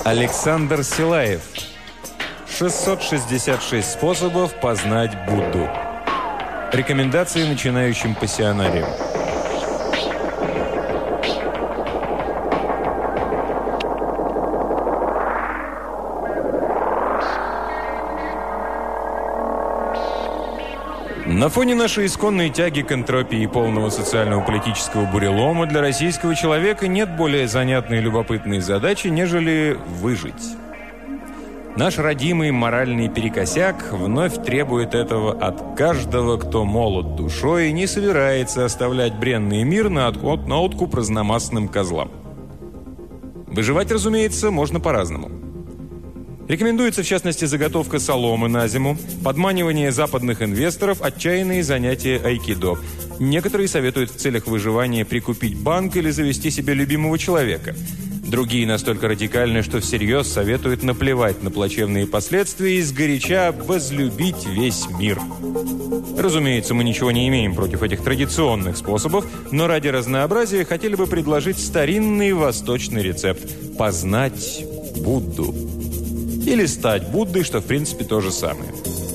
Александр Силаев. 666 способов познать Будду. Рекомендации начинающим пассионариям. На фоне нашей исконной тяги к энтропии и полного социально-политического бурелома для российского человека нет более занятной и любопытной задачи, нежели выжить. Наш родимый моральный перекосяк вновь требует этого от каждого, кто молод душой и не собирается оставлять бренный мир на откуп разномастным козлам. Выживать, разумеется, можно по-разному. Рекомендуется, в частности, заготовка соломы на зиму, подманивание западных инвесторов, отчаянные занятия айкидо. Некоторые советуют в целях выживания прикупить банк или завести себе любимого человека. Другие настолько радикальны, что всерьез советуют наплевать на плачевные последствия и сгоряча возлюбить весь мир. Разумеется, мы ничего не имеем против этих традиционных способов, но ради разнообразия хотели бы предложить старинный восточный рецепт – познать Будду. Или стать Буддой, что в принципе то же самое.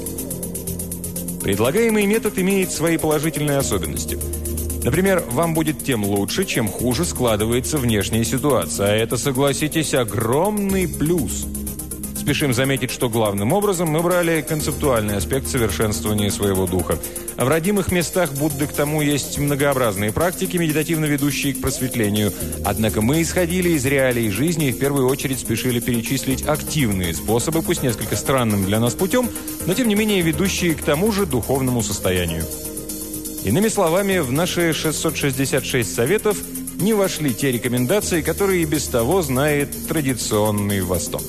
Предлагаемый метод имеет свои положительные особенности. Например, вам будет тем лучше, чем хуже складывается внешняя ситуация. А это, согласитесь, огромный плюс. Спешим заметить, что главным образом мы брали концептуальный аспект совершенствования своего духа. А в родимых местах Будды к тому есть многообразные практики, медитативно ведущие к просветлению. Однако мы исходили из реалий жизни и в первую очередь спешили перечислить активные способы, пусть несколько странным для нас путем, но тем не менее ведущие к тому же духовному состоянию. Иными словами, в наши 666 советов не вошли те рекомендации, которые и без того знает традиционный Восток.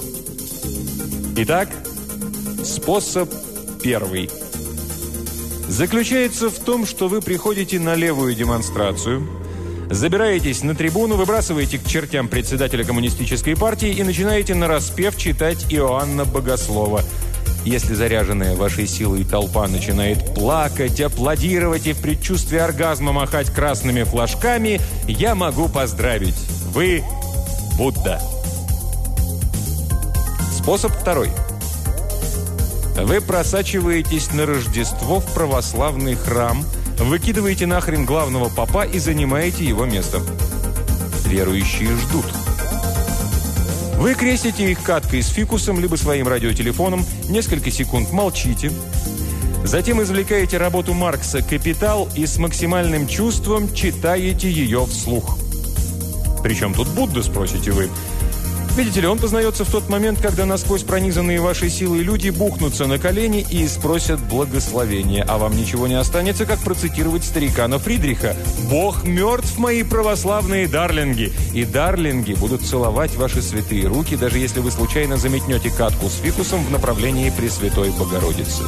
Итак, способ первый. Заключается в том, что вы приходите на левую демонстрацию, забираетесь на трибуну, выбрасываете к чертям председателя коммунистической партии и начинаете нараспев читать Иоанна Богослова. Если заряженная вашей силой толпа начинает плакать, аплодировать и в предчувствии оргазма махать красными флажками, я могу поздравить. Вы Будда. Способ второй. Вы просачиваетесь на Рождество в православный храм, выкидываете нахрен главного попа и занимаете его место. Верующие ждут. Вы крестите их каткой с фикусом, либо своим радиотелефоном, несколько секунд молчите, затем извлекаете работу Маркса «Капитал» и с максимальным чувством читаете ее вслух. Причем тут Будда, спросите вы? Видите ли, он познается в тот момент, когда насквозь пронизанные вашей силой люди бухнутся на колени и спросят благословения, а вам ничего не останется, как процитировать старикана Фридриха: «Бог мертв, мои православные дарлинги!» И дарлинги будут целовать ваши святые руки, даже если вы случайно заметнете катку с фикусом в направлении Пресвятой Богородицы.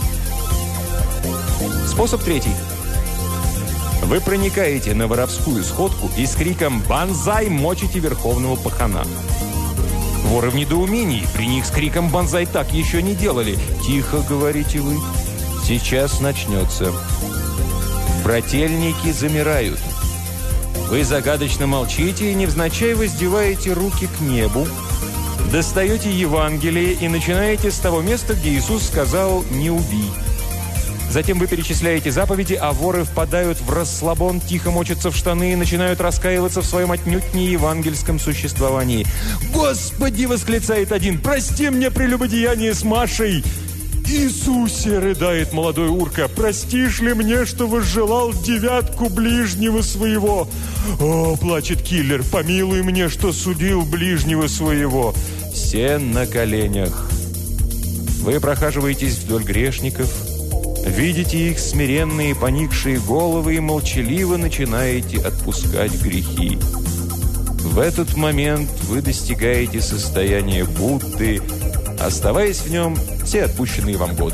Способ третий. Вы проникаете на воровскую сходку и с криком «Банзай!» мочите верховного пахана. Воры в недоумении. При них с криком «Банзай!» так еще не делали. «Тихо», говорите вы. «Сейчас начнется». Брательники замирают. Вы загадочно молчите и невзначай воздеваете руки к небу, достаете Евангелие и начинаете с того места, где Иисус сказал «Не убий». Затем вы перечисляете заповеди, а воры впадают в расслабон, тихо мочатся в штаны и начинают раскаиваться в своем отнюдь не евангельском существовании. «Господи!» – восклицает один. «Прости мне прелюбодеяние с Машей!» «Иисусе!» – рыдает молодой урка. «Простишь ли мне, что возжелал девятку ближнего своего?» «О!» – плачет киллер. «Помилуй мне, что судил ближнего своего!» Все на коленях. Вы прохаживаетесь вдоль грешников, видите их смиренные поникшие головы и молчаливо начинаете отпускать грехи. В этот момент вы достигаете состояния Будды, оставаясь в нем все отпущенные вам годы.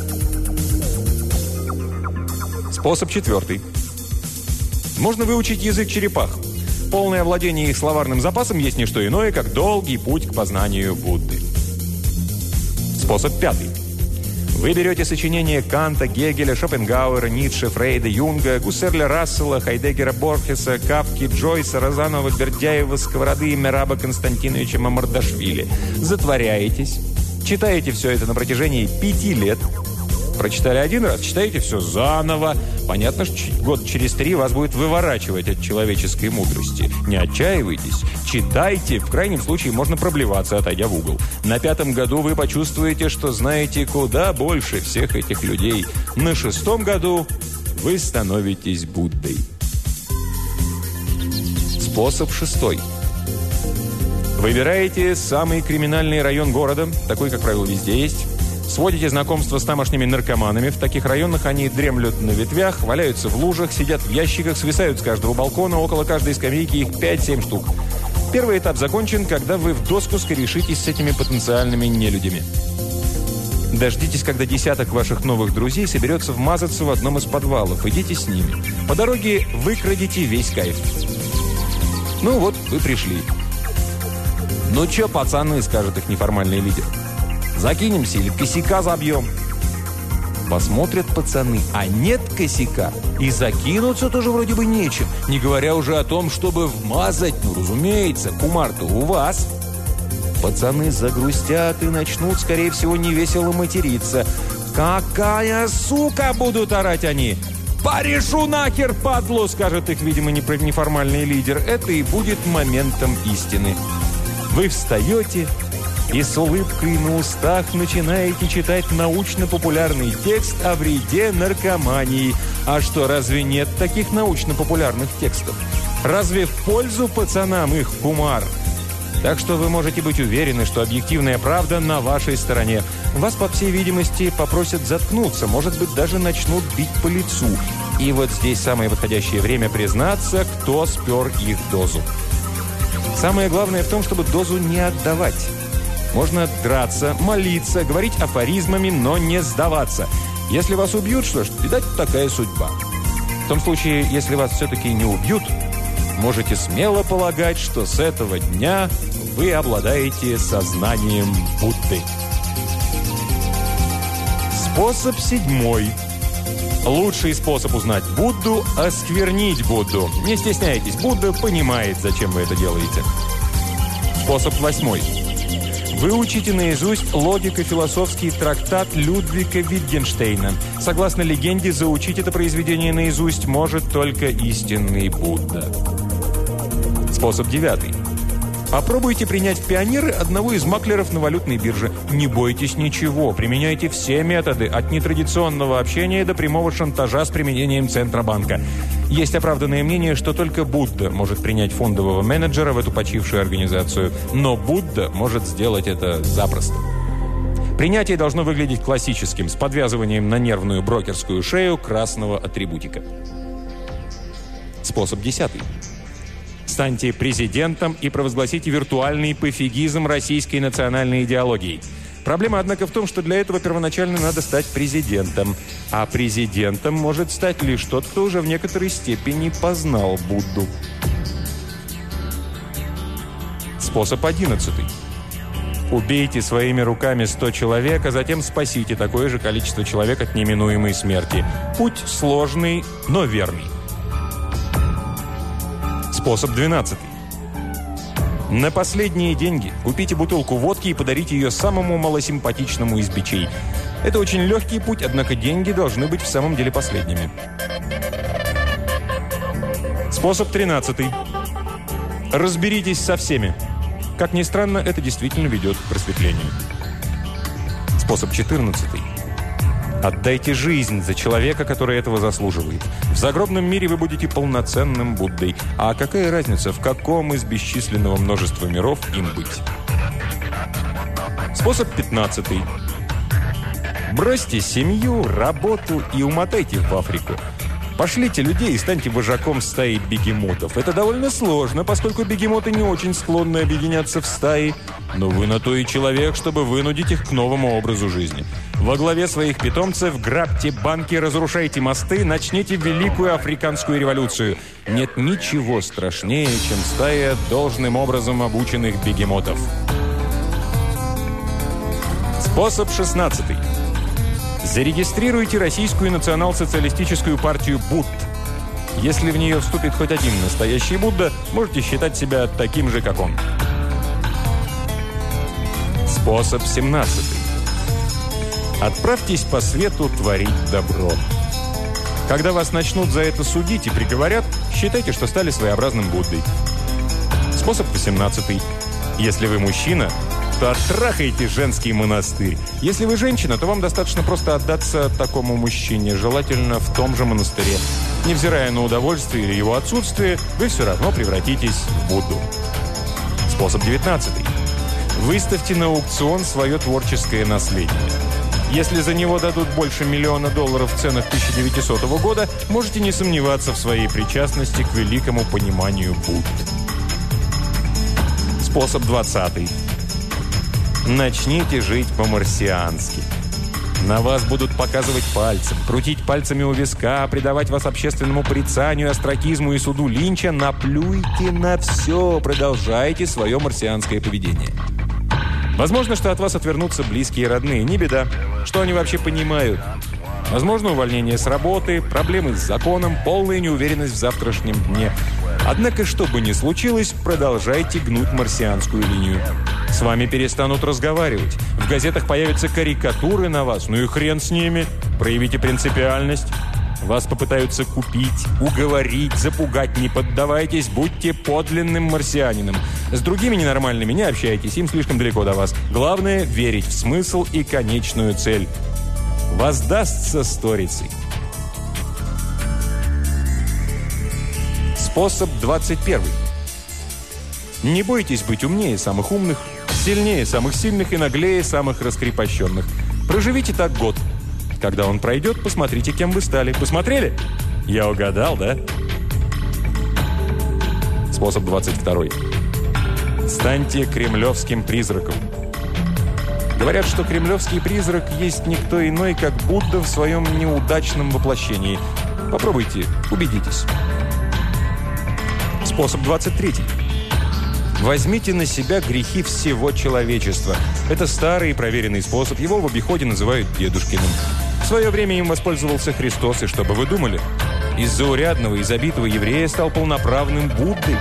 Способ четвертый. Можно выучить язык черепах. Полное овладение их словарным запасом есть не что иное, как долгий путь к познанию Будды. Способ пятый. Вы берете сочинения Канта, Гегеля, Шопенгауэра, Ницше, Фрейда, Юнга, Гуссерля Рассела, Хайдеггера, Борхеса, Кафки, Джойса, Розанова, Бердяева, Сковороды и Мераба Константиновича Мамардашвили. Затворяетесь, читаете все это на протяжении 5 лет. Прочитали один раз, читаете все заново. Понятно, что год через 3 вас будет выворачивать от человеческой мудрости. Не отчаивайтесь, читайте. В крайнем случае можно проблеваться, отойдя в угол. На 5-м году вы почувствуете, что знаете куда больше всех этих людей. На 6-м году вы становитесь Буддой. Способ 6. Выбираете самый криминальный район города, такой, как правило, везде есть. Сводите знакомство с тамошними наркоманами. В таких районах они дремлют на ветвях, валяются в лужах, сидят в ящиках, свисают с каждого балкона, около каждой скамейки их 5-7 штук. Первый этап закончен, когда вы в доску скорешитесь с этими потенциальными нелюдями. Дождитесь, когда десяток ваших новых друзей соберется вмазаться в одном из подвалов. Идите с ними. По дороге выкрадите весь кайф. Ну вот, вы пришли. «Ну чё, пацаны», — скажет их неформальный лидер. «Закинемся или косяка забьем?» Посмотрят пацаны, а нет косяка. И закинуться тоже вроде бы нечем. Не говоря уже о том, чтобы вмазать. Ну, разумеется, кумар-то у вас. Пацаны загрустят и начнут, скорее всего, невесело материться. «Какая сука!» будут орать они. «Порешу нахер, падлу!» скажет их, видимо, неформальный лидер. Это и будет моментом истины. Вы встаете и с улыбкой на устах начинаете читать научно-популярный текст о вреде наркомании. А что, разве нет таких научно-популярных текстов? Разве в пользу пацанам их кумар? Так что вы можете быть уверены, что объективная правда на вашей стороне. Вас, по всей видимости, попросят заткнуться, может быть, даже начнут бить по лицу. И вот здесь самое подходящее время признаться, кто спер их дозу. Самое главное в том, чтобы дозу не отдавать. Можно драться, молиться, говорить афоризмами, но не сдаваться. Если вас убьют, что ж, видать, такая судьба. В том случае, если вас все-таки не убьют, можете смело полагать, что с этого дня вы обладаете сознанием Будды. Способ 7. Лучший способ узнать Будду – осквернить Будду. Не стесняйтесь, Будда понимает, зачем вы это делаете. Способ 8. Выучите наизусть логико-философский трактат Людвига Витгенштейна. Согласно легенде, заучить это произведение наизусть может только истинный Будда. Способ 9. Попробуйте принять в пионеры одного из маклеров на валютной бирже. Не бойтесь ничего, применяйте все методы, от нетрадиционного общения до прямого шантажа с применением Центробанка. Есть оправданное мнение, что только Будда может принять фондового менеджера в эту почившую организацию. Но Будда может сделать это запросто. Принятие должно выглядеть классическим, с подвязыванием на нервную брокерскую шею красного атрибутика. Способ 10. Станьте президентом и провозгласите виртуальный пофигизм российской национальной идеологии. Проблема, однако, в том, что для этого первоначально надо стать президентом. А президентом может стать лишь тот, кто уже в некоторой степени познал Будду. Способ 11. Убейте своими руками 100 человек, а затем спасите такое же количество человек от неминуемой смерти. Путь сложный, но верный. Способ 12. На последние деньги купите бутылку водки и подарите ее самому малосимпатичному из бичей. Это очень легкий путь, однако деньги должны быть в самом деле последними. Способ 13. Разберитесь со всеми. Как ни странно, это действительно ведет к просветлению. Способ 14. Отдайте жизнь за человека, который этого заслуживает. В загробном мире вы будете полноценным Буддой. А какая разница, в каком из бесчисленного множества миров им быть? Способ 15. Бросьте семью, работу и умотайте в Африку. Пошлите людей и станьте вожаком стаи бегемотов. Это довольно сложно, поскольку бегемоты не очень склонны объединяться в стаи. Но вы на то и человек, чтобы вынудить их к новому образу жизни. Во главе своих питомцев грабьте банки, разрушайте мосты, начните великую африканскую революцию. Нет ничего страшнее, чем стая должным образом обученных бегемотов. Способ 16. Зарегистрируйте Российскую национал-социалистическую партию «Будд». Если в нее вступит хоть один настоящий Будда, можете считать себя таким же, как он. Способ 17. Отправьтесь по свету творить добро. Когда вас начнут за это судить и приговорят, считайте, что стали своеобразным Буддой. Способ 18. Если вы мужчина, то оттрахайте женский монастырь. Если вы женщина, то вам достаточно просто отдаться такому мужчине, желательно в том же монастыре. Невзирая на удовольствие или его отсутствие, вы все равно превратитесь в Будду. Способ 19. Выставьте на аукцион свое творческое наследие. Если за него дадут больше $1 миллион в ценах 1900 года, можете не сомневаться в своей причастности к великому пониманию Будды. Способ 20. Начните жить по-марсиански. На вас будут показывать пальцем, крутить пальцами у виска, предавать вас общественному порицанию, остракизму и суду Линча. Наплюйте на все, продолжайте свое марсианское поведение. Возможно, что от вас отвернутся близкие и родные. Не беда. Что они вообще понимают? Возможно, увольнение с работы, проблемы с законом, полная неуверенность в завтрашнем дне. Однако, что бы ни случилось, продолжайте гнуть марсианскую линию. С вами перестанут разговаривать. В газетах появятся карикатуры на вас. Ну и хрен с ними. Проявите принципиальность. Вас попытаются купить, уговорить, запугать. Не поддавайтесь, будьте подлинным марсианином. С другими ненормальными не общайтесь, им слишком далеко до вас. Главное – верить в смысл и конечную цель. Воздастся сторицей. Способ 21. Не бойтесь быть умнее самых умных, сильнее самых сильных и наглее самых раскрепощенных. Проживите так год. Когда он пройдет, посмотрите, кем вы стали. Посмотрели? Я угадал, да? Способ 22. Станьте кремлевским призраком. Говорят, что кремлевский призрак есть никто иной, как Будда в своем неудачном воплощении. Попробуйте, убедитесь. Способ 23. Возьмите на себя грехи всего человечества. Это старый и проверенный способ. Его в обиходе называют дедушкиным. В свое время им воспользовался Христос, и что бы вы думали? Из заурядного и забитого еврея стал полноправным Буддой.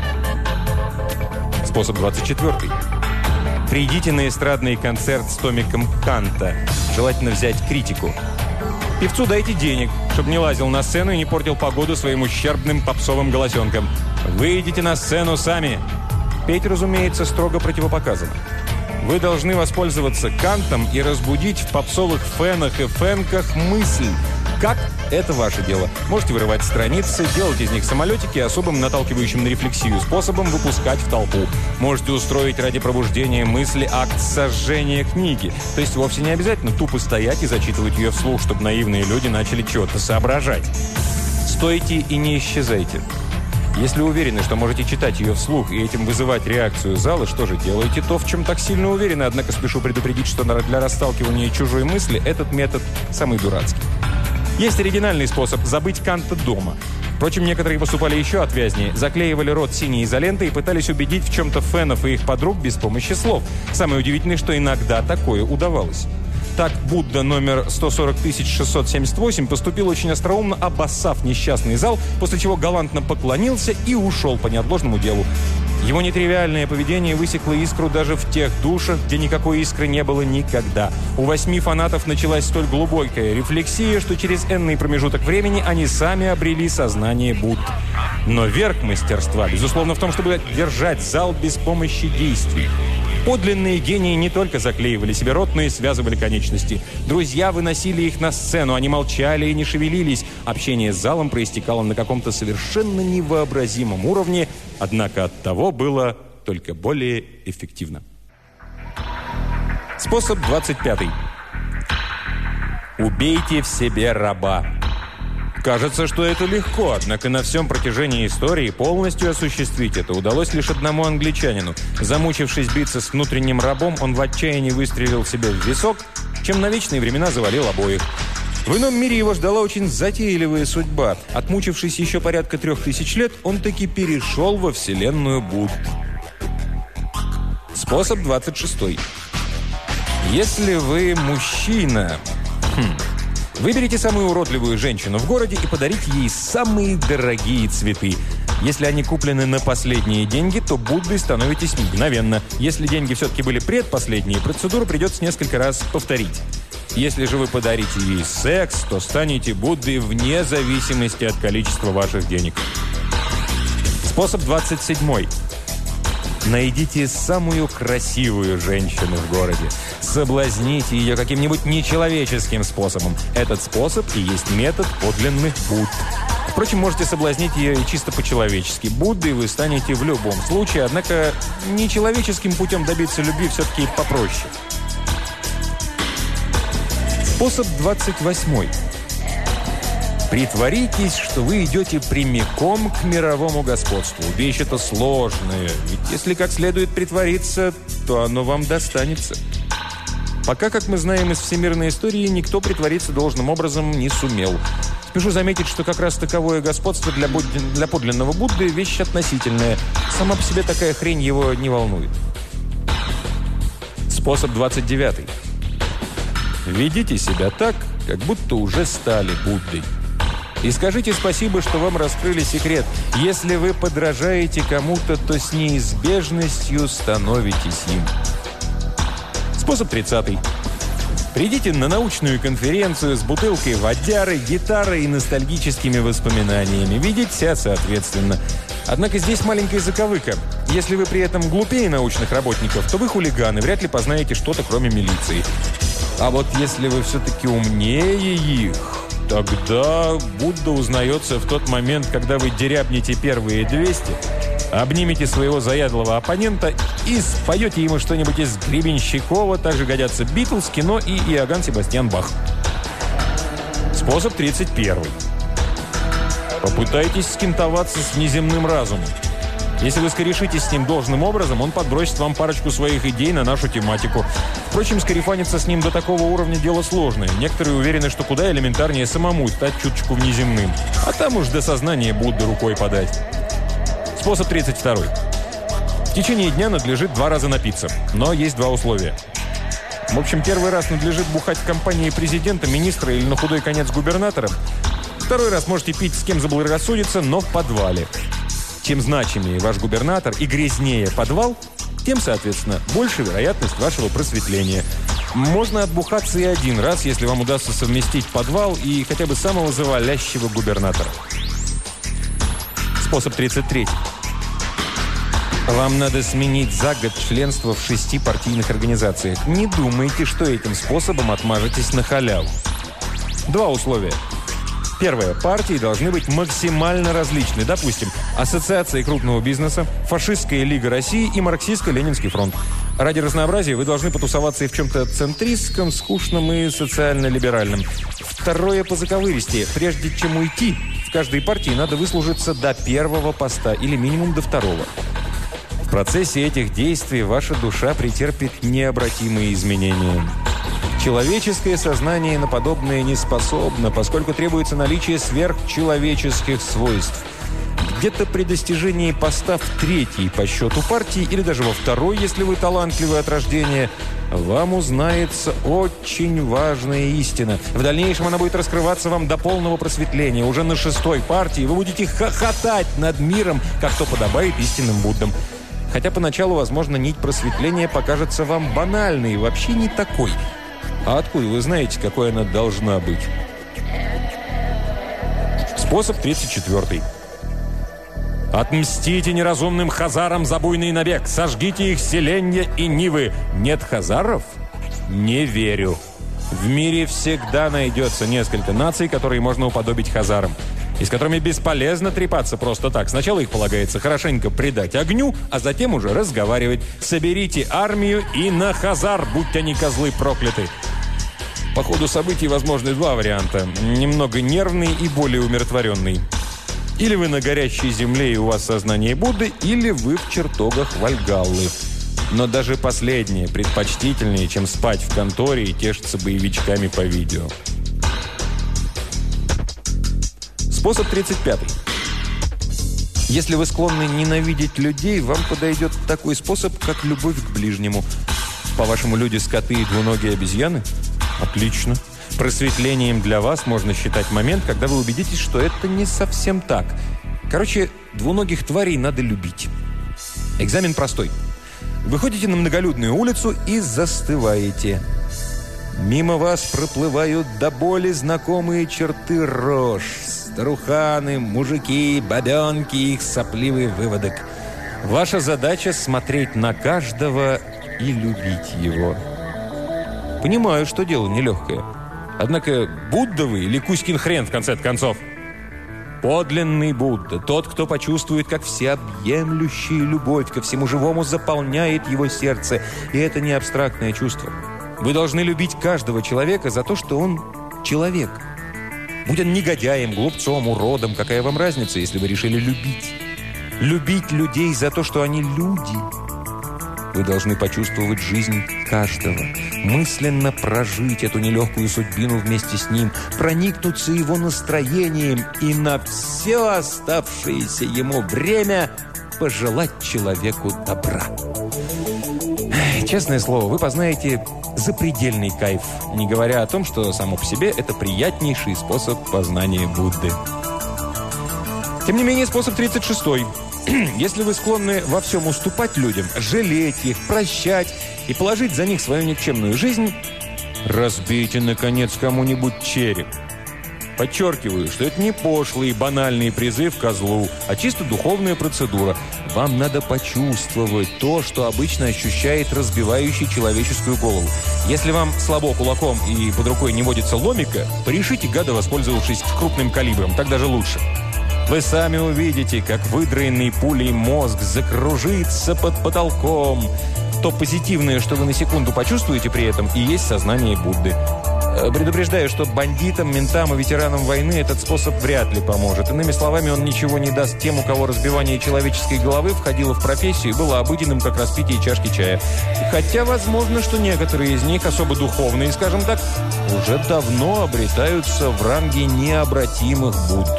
Способ 24. Придите на эстрадный концерт с томиком Канта. Желательно взять критику. Певцу дайте денег, чтобы не лазил на сцену и не портил погоду своим ущербным попсовым голосенком. Выйдите на сцену сами. Петь, разумеется, строго противопоказано. Вы должны воспользоваться Кантом и разбудить в попсовых фенах и фенках мысль. Как? Это ваше дело. Можете вырывать страницы, делать из них самолетики особым наталкивающим на рефлексию способом выпускать в толпу. Можете устроить ради пробуждения мысли акт сожжения книги. То есть вовсе не обязательно тупо стоять и зачитывать ее вслух, чтобы наивные люди начали чего-то соображать. Стойте и не исчезайте. Если уверены, что можете читать ее вслух и этим вызывать реакцию зала, что же делаете то, в чем так сильно уверены, однако спешу предупредить, что для расталкивания чужой мысли этот метод самый дурацкий. Есть оригинальный способ – забыть Канта дома. Впрочем, некоторые поступали еще отвязнее. Заклеивали рот синей изолентой и пытались убедить в чем-то фенов и их подруг без помощи слов. Самое удивительное, что иногда такое удавалось. Так Будда номер 140678 поступил очень остроумно, обоссав несчастный зал, после чего галантно поклонился и ушел по неотложному делу. Его нетривиальное поведение высекло искру даже в тех душах, где никакой искры не было никогда. У 8 фанатов началась столь глубокая рефлексия, что через энный промежуток времени они сами обрели сознание Будды. Но верх мастерства, безусловно, в том, чтобы держать зал без помощи действий. Подлинные гении не только заклеивали себе рот, но и связывали конечности. Друзья выносили их на сцену, они молчали и не шевелились. Общение с залом проистекало на каком-то совершенно невообразимом уровне, однако оттого было только более эффективно. Способ 25. Убейте в себе раба. Кажется, что это легко, однако на всем протяжении истории полностью осуществить это удалось лишь одному англичанину. Замучившись биться с внутренним рабом, он в отчаянии выстрелил себе в висок, чем на вечные времена завалил обоих. В ином мире его ждала очень затейливая судьба. Отмучившись еще порядка 3000 лет, он таки перешел во вселенную Будды. Способ 26. Если вы мужчина... Выберите самую уродливую женщину в городе и подарите ей самые дорогие цветы. Если они куплены на последние деньги, то Буддой становитесь мгновенно. Если деньги все-таки были предпоследние, процедуру придется несколько раз повторить. Если же вы подарите ей секс, то станете Буддой вне зависимости от количества ваших денег. Способ 27. Найдите самую красивую женщину в городе. Соблазните ее каким-нибудь нечеловеческим способом. Этот способ и есть метод подлинных Будд. Впрочем, можете соблазнить ее и чисто по-человечески. Буддой вы станете в любом случае, однако нечеловеческим путем добиться любви все-таки попроще. Способ 28. Притворитесь, что вы идете прямиком к мировому господству. Вещь это сложная, ведь если как следует притвориться, то оно вам достанется. Пока, как мы знаем из всемирной истории, никто притвориться должным образом не сумел. Спешу заметить, что как раз таковое господство для подлинного Будды – вещь относительная. Сама по себе такая хрень его не волнует. Способ 29. Ведите себя так, как будто уже стали Буддой. И скажите спасибо, что вам раскрыли секрет. Если вы подражаете кому-то, то с неизбежностью становитесь им. Способ 30. Придите на научную конференцию с бутылкой водяры, гитарой и ностальгическими воспоминаниями. Ведите себя соответственно. Однако здесь маленькая заковыка. Если вы при этом глупее научных работников, то вы хулиганы, вряд ли познаете что-то, кроме милиции. А вот если вы все-таки умнее их, тогда Будда узнается в тот момент, когда вы дерябнете первые 200, обнимете своего заядлого оппонента и споете ему что-нибудь из Гребенщикова. Также годятся Битлз, кино и Иоганн Себастьян Бах. Способ 31. Попытайтесь скинтоваться с неземным разумом. Если вы скорешитесь с ним должным образом, он подбросит вам парочку своих идей на нашу тематику. Впрочем, скарифаниться с ним до такого уровня дело сложное. Некоторые уверены, что куда элементарнее самому стать чуточку внеземным. А там уж до сознания Будды рукой подать. Способ 32. В течение дня надлежит 2 раза напиться. Но есть 2 условия. В общем, первый раз надлежит бухать в компании президента, министра или на худой конец губернатора. Второй раз можете пить с кем заблагорассудится, но в подвале. Чем значимее ваш губернатор и грязнее подвал, тем, соответственно, больше вероятность вашего просветления. Можно отбухаться и 1 раз, если вам удастся совместить подвал и хотя бы самого завалящего губернатора. Способ 33. Вам надо сменить за год членство в 6 партийных организациях. Не думайте, что этим способом отмажетесь на халяву. 2 условия. Первое. Партии должны быть максимально различны. Допустим, Ассоциация крупного бизнеса, Фашистская лига России и Марксистско-Ленинский фронт. Ради разнообразия вы должны потусоваться и в чем-то центристском, скучном и социально-либеральном. Второе по заковыристее. Прежде чем уйти, в каждой партии надо выслужиться до 1-го поста или минимум до 2-го. В процессе этих действий ваша душа претерпит необратимые изменения. Человеческое сознание на подобное не способно, поскольку требуется наличие сверхчеловеческих свойств. Где-то при достижении поста в 3-й по счету партии или даже во 2-й, если вы талантливы от рождения, вам узнается очень важная истина. В дальнейшем она будет раскрываться вам до полного просветления. Уже на 6-й партии вы будете хохотать над миром, как то подобает истинным Буддам. Хотя поначалу, возможно, нить просветления покажется вам банальной и вообще не такой. А откуда вы знаете, какой она должна быть? Способ 34. Отмстите неразумным хазарам за буйный набег. Сожгите их селенья и нивы. Нет хазаров? Не верю. В мире всегда найдется несколько наций, которые можно уподобить хазарам. И с которыми бесполезно трепаться просто так. Сначала их полагается хорошенько предать огню, а затем уже разговаривать. Соберите армию и на хазар, будь они козлы прокляты. По ходу событий возможны 2 варианта. Немного нервный и более умиротворенный. Или вы на горящей земле и у вас сознание Будды, или вы в чертогах Вальгаллы. Но даже последнее предпочтительнее, чем спать в конторе и тешиться боевичками по видео. Способ 35. Если вы склонны ненавидеть людей, вам подойдет такой способ, как любовь к ближнему. По-вашему, люди скоты и двуногие обезьяны? Отлично. Просветлением для вас можно считать момент, когда вы убедитесь, что это не совсем так. Короче, двуногих тварей надо любить. Экзамен простой. Выходите на многолюдную улицу и застываете. Мимо вас проплывают до боли знакомые черты рож. Старуханы, мужики, бабенки и их сопливый выводок. Ваша задача – смотреть на каждого и любить его. Понимаю, что дело нелегкое. Однако Будда вы или Кузькин хрен, в конце концов? Подлинный Будда, тот, кто почувствует, как всеобъемлющая любовь ко всему живому заполняет его сердце. И это не абстрактное чувство. Вы должны любить каждого человека за то, что он человек. Будь он негодяем, глупцом, уродом, какая вам разница, если вы решили любить? Любить людей за то, что они люди. Вы должны почувствовать жизнь каждого, мысленно прожить эту нелегкую судьбину вместе с ним, проникнуться его настроением и на все оставшееся ему время пожелать человеку добра. Честное слово, вы познаете запредельный кайф, не говоря о том, что само по себе это приятнейший способ познания Будды. Тем не менее, способ 36-й. Если вы склонны во всем уступать людям, жалеть их, прощать и положить за них свою никчемную жизнь, разбейте, наконец, кому-нибудь череп. Подчеркиваю, что это не пошлый и банальный призыв ко злу, а чисто духовная процедура. Вам надо почувствовать то, что обычно ощущает разбивающий человеческую голову. Если вам слабо кулаком и под рукой не водится ломика, порешите гада, воспользовавшись крупным калибром, так даже лучше. Вы сами увидите, как выдраенный пулей мозг закружится под потолком. То позитивное, что вы на секунду почувствуете при этом, и есть сознание Будды. Предупреждаю, что бандитам, ментам и ветеранам войны этот способ вряд ли поможет. Иными словами, он ничего не даст тем, у кого разбивание человеческой головы входило в профессию и было обыденным, как распитие чашки чая. Хотя, возможно, что некоторые из них, особо духовные, скажем так, уже давно обретаются в ранге необратимых Будд.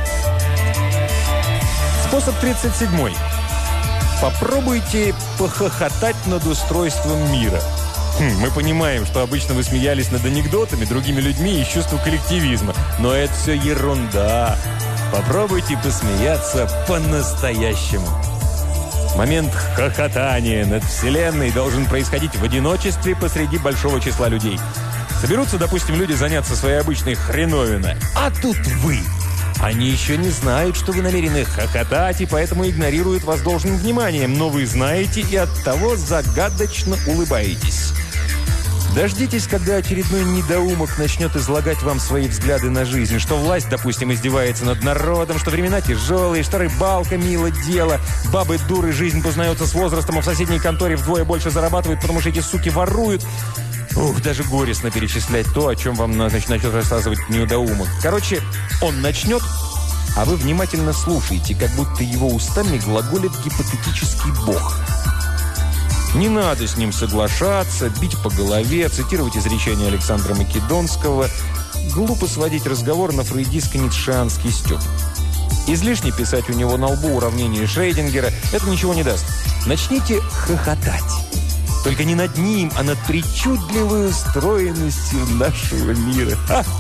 Способ 37. Попробуйте похохотать над устройством мира. Мы понимаем, что обычно вы смеялись над анекдотами, другими людьми из чувства коллективизма. Но это все ерунда. Попробуйте посмеяться по-настоящему. Момент хохотания над Вселенной должен происходить в одиночестве посреди большого числа людей. Соберутся, допустим, люди заняться своей обычной хреновиной. А тут вы. Они еще не знают, что вы намерены хохотать, и поэтому игнорируют вас должным вниманием. Но вы знаете и оттого загадочно улыбаетесь. Дождитесь, когда очередной недоумок начнет излагать вам свои взгляды на жизнь. Что власть, допустим, издевается над народом, что времена тяжелые, что рыбалка мило дело, бабы дуры, жизнь познается с возрастом, а в соседней конторе вдвое больше зарабатывают, потому что эти суки воруют. Ух, даже горестно перечислять то, о чем вам начнет рассказывать недоумок. Короче, он начнет, а вы внимательно слушаете, как будто его устами глаголит гипотетический бог. Не надо с ним соглашаться, бить по голове, цитировать изречение Александра Македонского. Глупо сводить разговор на фрейдистско-ницшеанский стёб. Излишне писать у него на лбу уравнение Шрёдингера – это ничего не даст. Начните хохотать. Только не над ним, а над причудливой устроенностью нашего мира.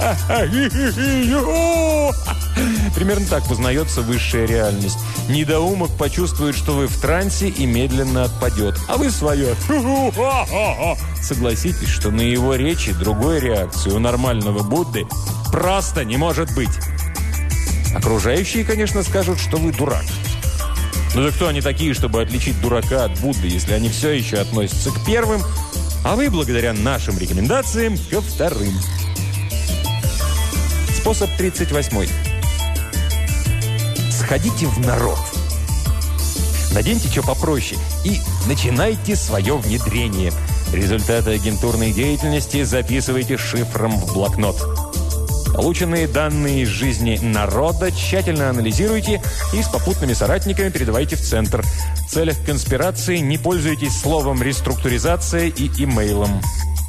Примерно так познается высшая реальность. Недоумок почувствует, что вы в трансе, и медленно отпадет. А вы свое. Согласитесь, что на его речи другой реакции у нормального Будды просто не может быть. Окружающие, конечно, скажут, что вы дурак. Ну да кто они такие, чтобы отличить дурака от Будды, если они все еще относятся к первым, а вы, благодаря нашим рекомендациям, ко вторым. Способ 38. Сходите в народ. Наденьте что попроще и начинайте свое внедрение. Результаты агентурной деятельности записывайте шифром в блокнот. Полученные данные из жизни народа тщательно анализируйте и с попутными соратниками передавайте в центр. В целях конспирации не пользуйтесь словом «реструктуризация» и имейлом.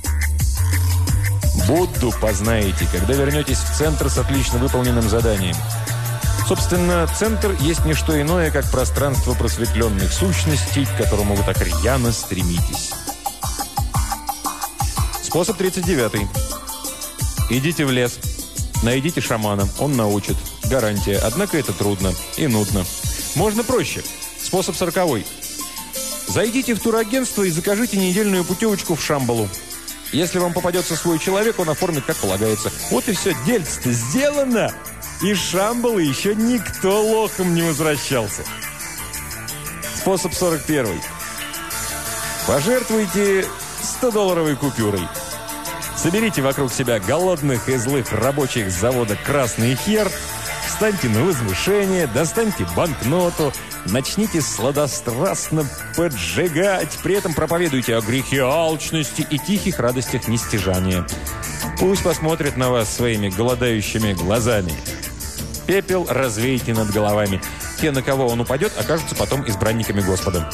Будду познаете, когда вернетесь в центр с отлично выполненным заданием. Собственно, центр есть не что иное, как пространство просветленных сущностей, к которому вы так рьяно стремитесь. Способ 39. Идите в лес. Найдите шамана. Он научит. Гарантия. Однако это трудно и нудно. Можно проще. Способ 40-й. Зайдите в турагентство и закажите недельную путевочку в Шамбалу. Если вам попадется свой человек, он оформит как полагается. Вот и все. Дельце-то сделано. Из Шамбалы еще никто лохом не возвращался. Способ 41. Пожертвуйте 100-долларовой купюрой. Соберите вокруг себя голодных и злых рабочих завода «Красный хер», встаньте на возвышение, достаньте банкноту, начните сладострастно поджигать, при этом проповедуйте о грехе алчности и тихих радостях нестяжания. Пусть посмотрят на вас своими голодающими глазами. Пепел развейте над головами. Те, на кого он упадет, окажутся потом избранниками Господа.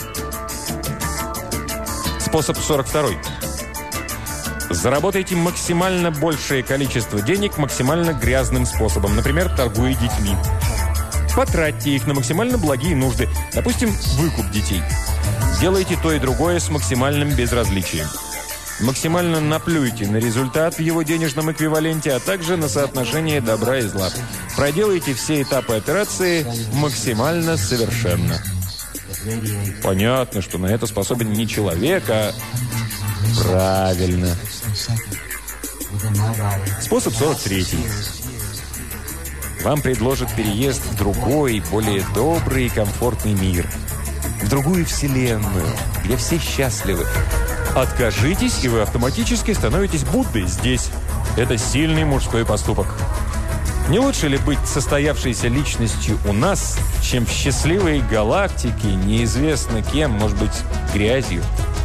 Способ 42. Заработайте максимально большее количество денег максимально грязным способом. Например, торгуя детьми. Потратьте их на максимально благие нужды. Допустим, выкуп детей. Сделайте то и другое с максимальным безразличием. Максимально наплюйте на результат в его денежном эквиваленте, а также на соотношение добра и зла. Проделайте все этапы операции максимально совершенно. Понятно, что на это способен не человек, а... Правильно. Способ 43. Вам предложат переезд в другой, более добрый и комфортный мир. В другую вселенную, где все счастливы. Откажитесь, и вы автоматически становитесь Буддой здесь. Это сильный мужской поступок. Не лучше ли быть состоявшейся личностью у нас, чем в счастливой галактике, неизвестно кем, может быть, грязью?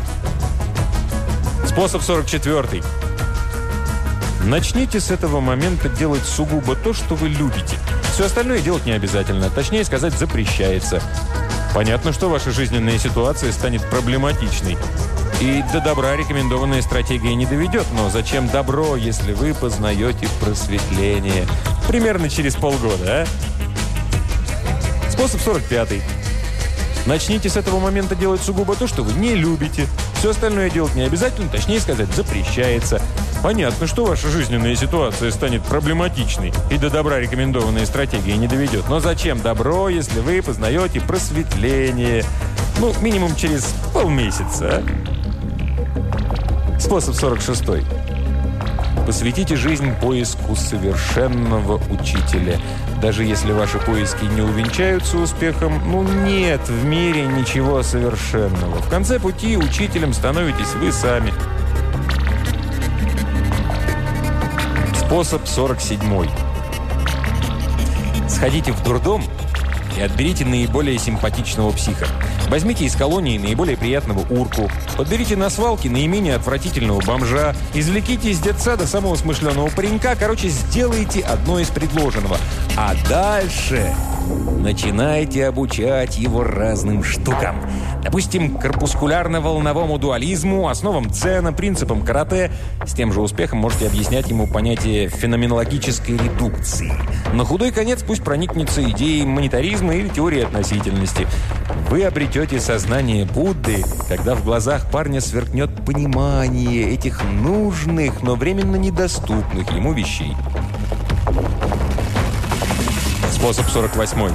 Способ 44. Начните с этого момента делать сугубо то, что вы любите. Все остальное делать не обязательно. Точнее сказать, запрещается. Понятно, что ваша жизненная ситуация станет проблематичной. И до добра рекомендованная стратегия не доведет. Но зачем добро, если вы познаете просветление? Примерно через полгода, а? Способ 45. Начните с этого момента делать сугубо то, что вы не любите. Все остальное делать не обязательно, точнее сказать, запрещается. Понятно, что ваша жизненная ситуация станет проблематичной, и до добра рекомендованная стратегия не доведет. Но зачем добро, если вы познаете просветление? Ну, минимум через полмесяца, а? Способ 46. Посвятите жизнь поиску совершенного учителя. Даже если ваши поиски не увенчаются успехом, ну нет в мире ничего совершенного. В конце пути учителем становитесь вы сами. Способ 47. Сходите в дурдом и отберите наиболее симпатичного психа. Возьмите из колонии наиболее приятного урку. Подберите на свалке наименее отвратительного бомжа. Извлеките из детсада самого смышленого паренька. Короче, сделайте одно из предложенного. А дальше начинайте обучать его разным штукам. Допустим, корпускулярно-волновому дуализму, основам дзена, принципам карате. С тем же успехом можете объяснять ему понятие феноменологической редукции. На худой конец пусть проникнется идеей монетаризма или теории относительности. Вы обретете сознание Будды, когда в глазах парня сверкнет понимание этих нужных, но временно недоступных ему вещей. Способ 48.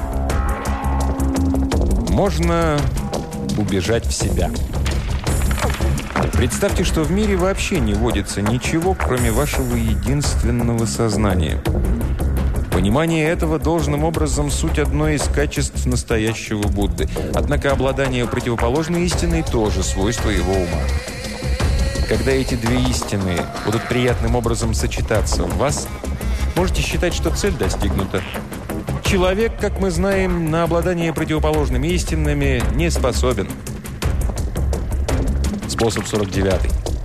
Можно убежать в себя. Представьте, что в мире вообще не водится ничего, кроме вашего единственного сознания. Понимание этого должным образом суть одно из качеств настоящего Будды. Однако обладание противоположной истиной тоже свойство его ума. Когда эти две истины будут приятным образом сочетаться в вас, можете считать, что цель достигнута. Человек, как мы знаем, на обладание противоположными истинами не способен. Способ 49.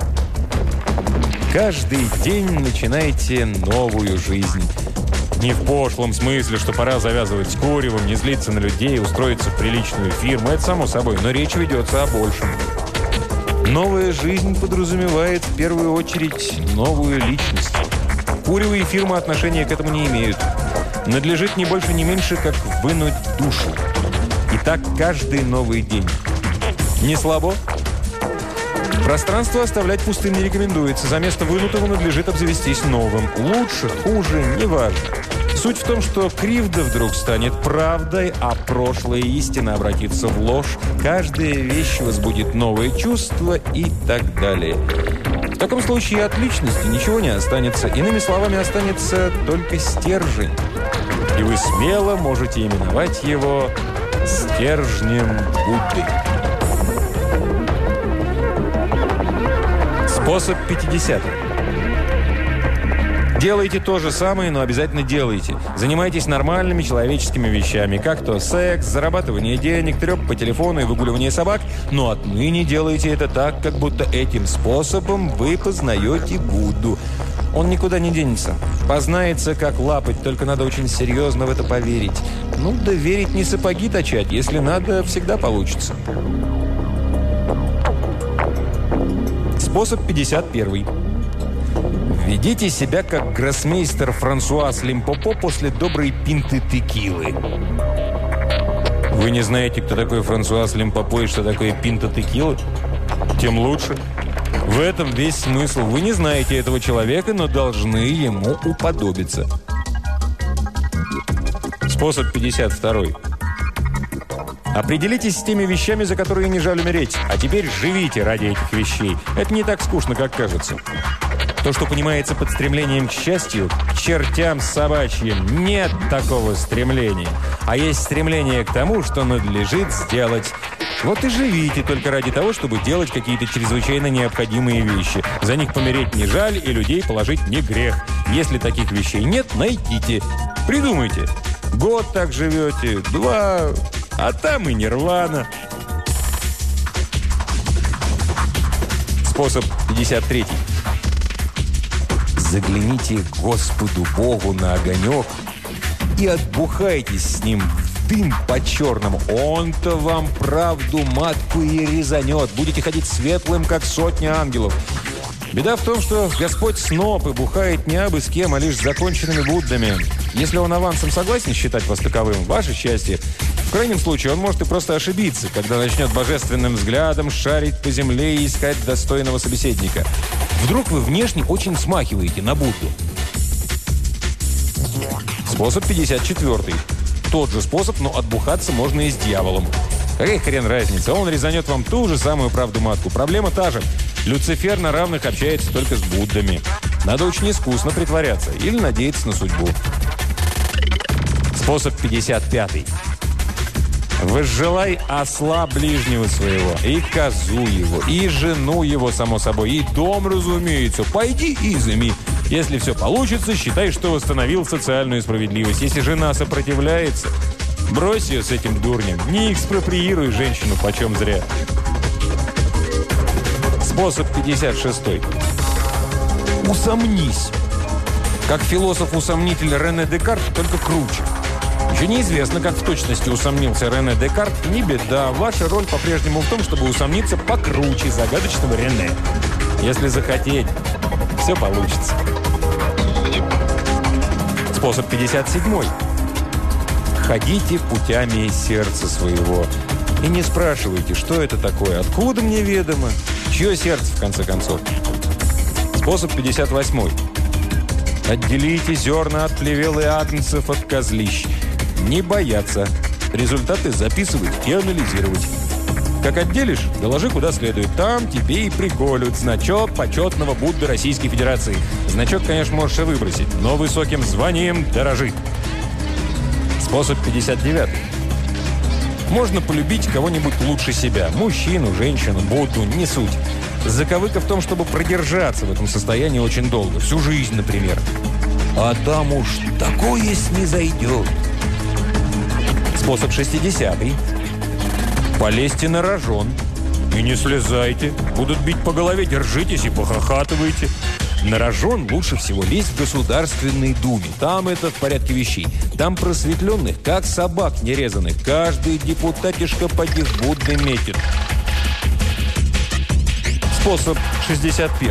Каждый день начинайте новую жизнь. Не в пошлом смысле, что пора завязывать с куревом, не злиться на людей, устроиться в приличную фирму. Это само собой, но речь ведется о большем. Новая жизнь подразумевает в первую очередь новую личность. Курево и фирма отношения к этому не имеют. Надлежит не больше, не меньше, как вынуть душу. И так каждый новый день. Не слабо? Пространство оставлять пустым не рекомендуется. За место вынутого надлежит обзавестись новым. Лучше, хуже, неважно. Суть в том, что кривда вдруг станет правдой, а прошлая истина обратится в ложь. Каждая вещь возбудит новые чувства и так далее. В таком случае от личности ничего не останется. Иными словами, останется только стержень. И вы смело можете именовать его стержнем Будды. Способ 50. Делайте то же самое, но обязательно делайте. Занимайтесь нормальными человеческими вещами, как то секс, зарабатывание денег, трёп по телефону и выгуливание собак, но отныне делайте это так, как будто этим способом вы познаете Будду. Он никуда не денется. Познается, как лапать, только надо очень серьезно в это поверить. Ну, да верить не сапоги точать, если надо, всегда получится. Способ 51. Ведите себя как гроссмейстер Франсуаз Лимпопо после доброй пинты текилы. Вы не знаете, кто такой Франсуаз Лимпопо и что такое пинта текилы? Тем лучше. В этом весь смысл. Вы не знаете этого человека, но должны ему уподобиться. Способ 52. Определитесь с теми вещами, за которые не жаль умереть. А теперь живите ради этих вещей. Это не так скучно, как кажется. То, что понимается под стремлением к счастью, к чертям собачьим, нет такого стремления. А есть стремление к тому, что надлежит сделать. Вот и живите только ради того, чтобы делать какие-то чрезвычайно необходимые вещи. За них помереть не жаль, и людей положить не грех. Если таких вещей нет, найдите. Придумайте. Год так живете, 2, а там и нирвана. Способ 53. Загляните к Господу Богу на огонек и отбухайтесь с ним в дым по-черному. Он-то вам правду матку и резанет. Будете ходить светлым, как сотня ангелов. Беда в том, что Господь сноп и бухает не абы с кем, а лишь с законченными Буддами. Если он авансом согласен считать вас таковым, ваше счастье. В крайнем случае, он может и просто ошибиться, когда начнет божественным взглядом шарить по земле и искать достойного собеседника. Вдруг вы внешне очень смахиваете на Будду. Способ 54. Тот же способ, но отбухаться можно и с дьяволом. Какая хрен разница? Он резанет вам ту же самую правду матку. Проблема та же. Люцифер на равных общается только с Буддами. Надо очень искусно притворяться или надеяться на судьбу. Способ 55. Возжелай осла ближнего своего, и козу его, и жену его, само собой, и дом, разумеется. Пойди и изыми. Если все получится, считай, что восстановил социальную справедливость. Если жена сопротивляется, брось ее с этим дурнем. Не экспроприируй женщину почем зря. Способ 56. Усомнись. Как философ-усомнитель Рене Декарт, только круче. Еще неизвестно, как в точности усомнился Рене Декарт. Не беда, ваша роль по-прежнему в том, чтобы усомниться покруче загадочного Рене. Если захотеть, все получится. Способ 57. Ходите путями сердца своего. И не спрашивайте, что это такое, откуда мне ведомо, чье сердце, в конце концов. Способ 58. Отделите зерна от плевел и агнцев от козлищ. Не бояться. Результаты записывать и анализировать. Как отделишь, доложи куда следует. Там тебе и приколют значок почетного Будды Российской Федерации. Значок, конечно, можешь и выбросить, но высоким званием дорожи. Способ 59. Можно полюбить кого-нибудь лучше себя. Мужчину, женщину, Будду, не суть. Заковыка в том, чтобы продержаться в этом состоянии очень долго. Всю жизнь, например. А там уж такое снизойдет. Способ 60. Полезьте на рожон. И не слезайте. Будут бить по голове, держитесь и похохатывайте. На рожон лучше всего лезть в Государственной Думе. Там это в порядке вещей. Там просветленных, как собак нерезанных. Каждый депутатишка поди в Будды метит. Способ 61.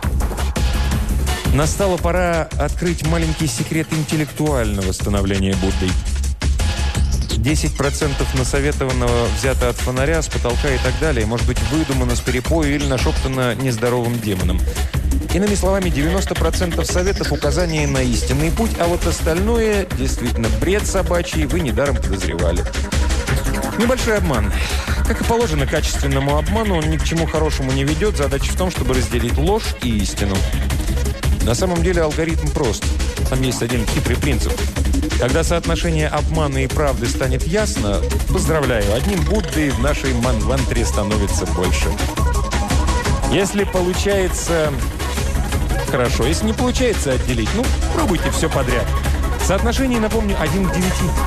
Настала пора открыть маленький секрет интеллектуального становления Буддой. 10% насоветованного взято от фонаря, с потолка и так далее, может быть выдумано с перепою или нашептано нездоровым демоном. Иными словами, 90% советов – указания на истинный путь, а вот остальное – действительно бред собачий, вы недаром подозревали. Небольшой обман. Как и положено качественному обману, он ни к чему хорошему не ведет. Задача в том, чтобы разделить ложь и истину. На самом деле алгоритм прост. Там есть один хитрый принцип. Когда соотношение обмана и правды станет ясно, поздравляю, одним Буддой в нашей манвантре становится больше. Если получается... Хорошо, если не получается отделить, пробуйте все подряд. Соотношение, напомню, 1 к 9.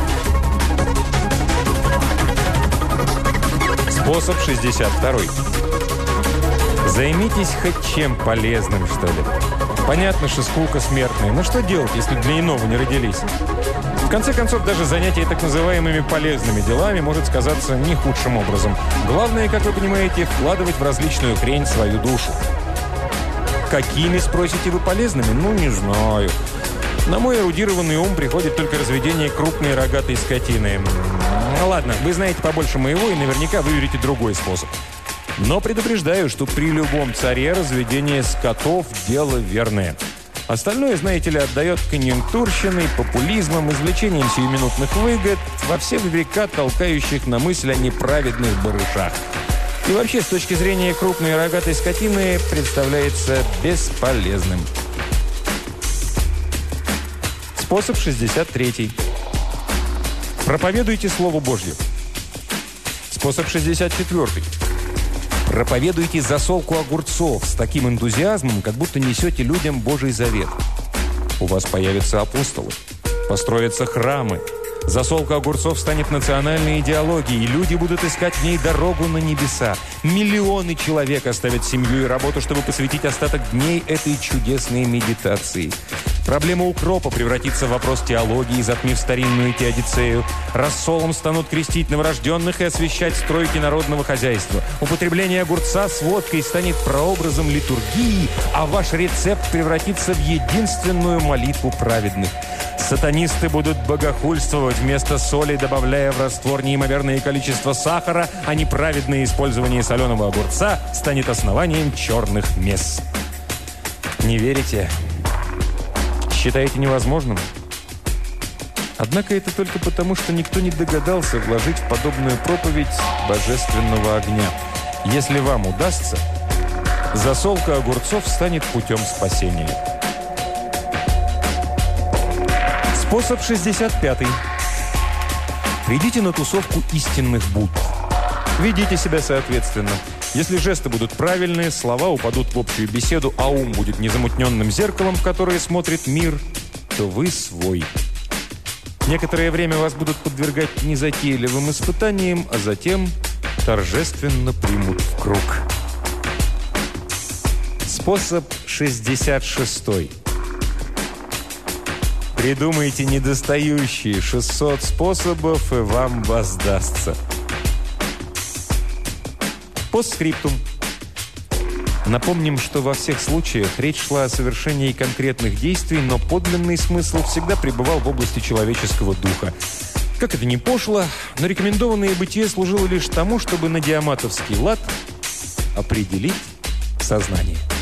Способ 62. Займитесь хоть чем полезным, что ли. Понятно, что скука смертная, но что делать, если для иного не родились? В конце концов, даже занятие так называемыми полезными делами может сказаться не худшим образом. Главное, как вы понимаете, вкладывать в различную хрень свою душу. Какими, спросите вы, полезными? Не знаю. На мой эрудированный ум приходит только разведение крупной рогатой скотины. Ладно, вы знаете побольше моего и наверняка выберете другой способ. Но предупреждаю, что при любом царе разведение скотов – дело верное. Остальное, знаете ли, отдает конъюнктурщиной, популизмом, извлечением сиюминутных выгод, во все века толкающих на мысль о неправедных барышах. И вообще, с точки зрения крупной рогатой скотины, представляется бесполезным. Способ 63. Проповедуйте Слово Божье. Способ 64. Проповедуйте засолку огурцов с таким энтузиазмом, как будто несете людям Божий завет. У вас появятся апостолы, построятся храмы. Засолка огурцов станет национальной идеологией, и люди будут искать в ней дорогу на небеса. Миллионы человек оставят семью и работу, чтобы посвятить остаток дней этой чудесной медитации. Проблема укропа превратится в вопрос теологии, затмив старинную теодицею. Рассолом станут крестить новорожденных и освящать стройки народного хозяйства. Употребление огурца с водкой станет прообразом литургии, а ваш рецепт превратится в единственную молитву праведных. Сатанисты будут богохульствовать, вместо соли добавляя в раствор неимоверное количество сахара, а неправедное использование соленого огурца станет основанием черных месс. Не верите? Считаете невозможным? Однако это только потому, что никто не догадался вложить в подобную проповедь божественного огня. Если вам удастся, засолка огурцов станет путем спасения. Способ 65. Придите на тусовку истинных Будд. Ведите себя соответственно. Если жесты будут правильные, слова упадут в общую беседу, а ум будет незамутненным зеркалом, в которое смотрит мир, то вы свой. Некоторое время вас будут подвергать незатейливым испытаниям, а затем торжественно примут в круг. Способ 66. Придумайте недостающие 600 способов, и вам воздастся. Постскриптум. Напомним, что во всех случаях речь шла о совершении конкретных действий, но подлинный смысл всегда пребывал в области человеческого духа. Как это ни пошло, но рекомендованное бытие служило лишь тому, чтобы на диаматовский лад определить сознание.